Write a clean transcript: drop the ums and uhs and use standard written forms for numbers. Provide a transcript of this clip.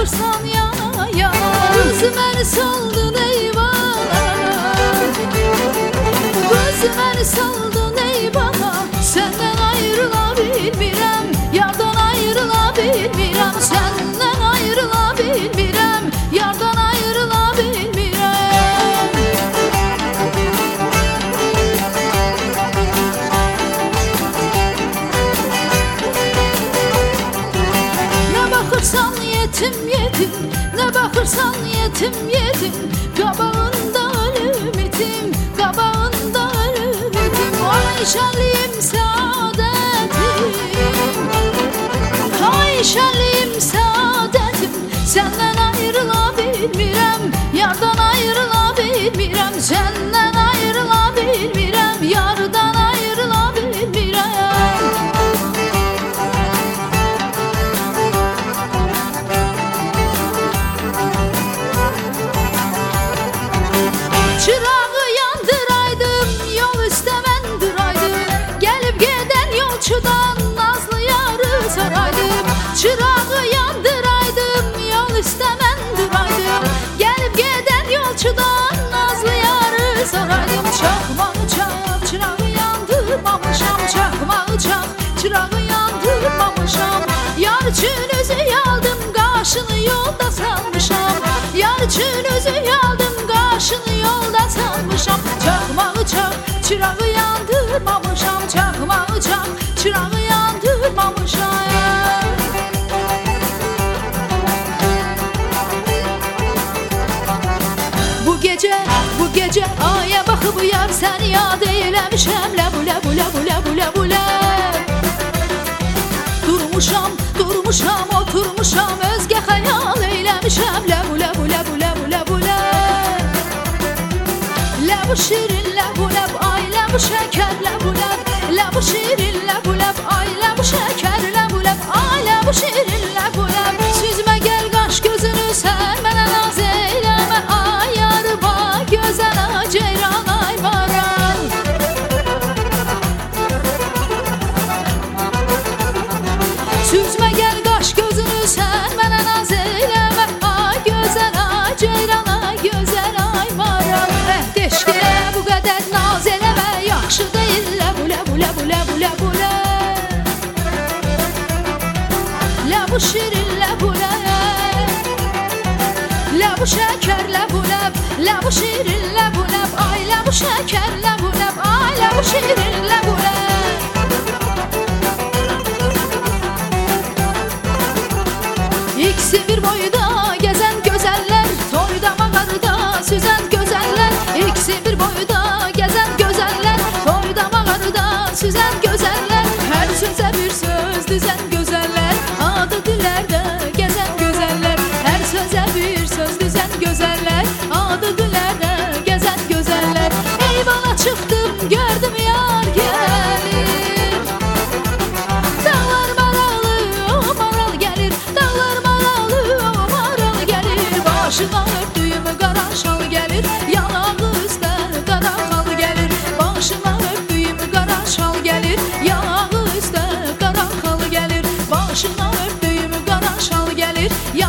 baxırsan yana yana, qız məni saldın eyvana, qız məni saldın eyvana. Səndən ayrıla bilmirəm, yardan ayrıla bilmirəm, səndən ayrıla bilmirəm, yardan ayrıla bilmirəm. Nə baxırsan yetim yetim, nə baxırsan yetim yetim, qabağında ölüm itim, qabağında ölüm itim. Ay şəlim səadətim, ay şəlim səadətim, səndən ayrıla bilmirəm, yardan ayrıla bilmirəm, səndən ayrıla bilmirəm, yardan ayrıla bilmirəm. Çırağı yandıraydım, yol üstə mən duraydım, gəlib gedən yolçudan nazlı yarı saraydım. Çırağı yandıraydım, yol üstə mən duraydım, gəlib gedən yolçudan nazlı yarı saraydım. Çaxmağı çaq, çırağı yandırmamışam, çaxmağı çaq, çırağı yandırmamışam. Yar üçün özü yaldım, qaşını yolda salmışam, yar üçün özü yaldım, qaşını yolda salmışam. Çaxmağı çaq, çırağı yandırmamışam, çaxmağı çaq, çırağı yandırmamışam. Bu gece aya baxıb yar səni yad eyləmişəm, ləbu ləbu ləbu ləbu ləbu ləb. Durmuşam, durmuşam, oturmuşam, özgə xəyal eyləmişəm, ləbu ləbu ləbu ləbu ləbu ləb. Ləbu şirin ləbu ləb, ay ləbu şəkər ləbu ləb, ləbu şirin ləbu ləb, ay ləbu şəkər ləbu ləb, ay ləbu şirin ləbu ləb. Süzmə gəl qaş gözünü sən mənə naz eyləmə, ay yarıma gözəl ceyran ay maral. Süzmə gəl qaş gözünü sən mənə naz eyləmə, ay gözəl ceyran ay gözəl ay maral. Deşkə bu qədər naz eləmə, yaxşı deyil ləbu ləbu ləbu ləbu ləbu ləb. Ləbu şirin ləbu ləb, ləbu şəkər ləbu ləb, ləbu şirin ləbu ləb, ay ləbu şəkər ləbu ləb, ay ləbu şirin ləbu ləb. İkisi bir boyda gəzən gözəllər, toyda mağarada süzən gözəllər. İkisi bir boyda gəzən gözəllər, toyda mağarada süzən gözəllər. Hər sözə bir söz düzən gözəllər, adı dillərdə gəzən gözəllər. Hər sözə bir söz düzən gözəllər, adı dillərdə gəzən gözəllər. Eyvana çıxdım, gördüm yar gəlir, dağlar maralı, o maral gəlir, dağlar maralı, o maral gəlir. Başına öpdüyüm qara şal gəlir, yanağı üstə qara xal gəlir. Başına öpdüyüm qara şal gəlir, yanağı üstə qara xal gəlir. Başına öpdüyüm qara şal gəlir,